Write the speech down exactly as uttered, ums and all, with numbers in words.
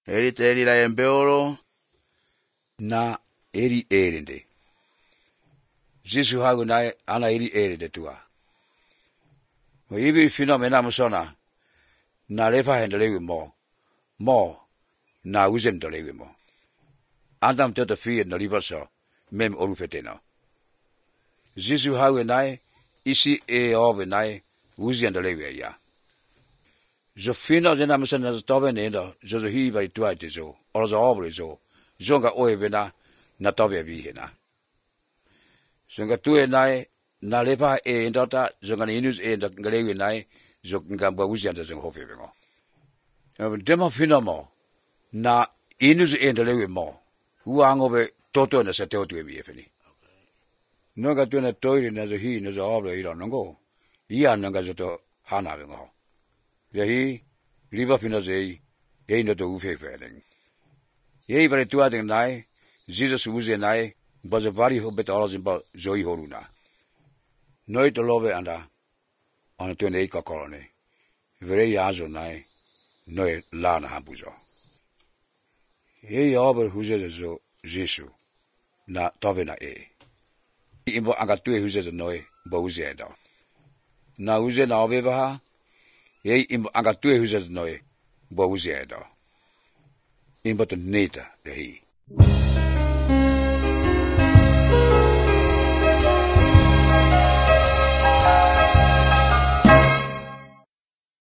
Eri teri la embeolo na eri erinde. Jisu hagu na ana eri erinde tua. Mo ibi fenomena musona na lefa hendelewi mo mo na uzen dolewi mo. Andam tota fi no libaso mem olufeteno. Jisu hagu na isi e ove na uzen dolewi ya. Zo fino zena musona zo tobe nendo zo zo hi bai tua te zo o zo obre zo zonga oe bena na tobe bi hena. Zonga tue na na lefa e ndota zonga ni inus e ndot ngalewi na zo ngamba uzen do zonga hofe bengo. Demo fino mo na inus e ndalewi mo uango be toto na sa teo tue mi efeni. Noga tue na toire na zo hi no zo obre ilo nongo ia nonga zo to hana bengo. Yahi liba fino zei ei no to ufe feeling. Yei bare tua ding nai Jesus uze nai baza vari ho bet alles in ba zoi horuna. Noi to love anda on to nei kokorone. Vere yazo nai noi lana hambuzo. Yei ober huze zo Jesu na tobe na e. Imbo anga tue huze noi ba uze enda. Na uze na obe ba yei imbo anga tue huze noi ba uze enda. Imbo to neta de hi.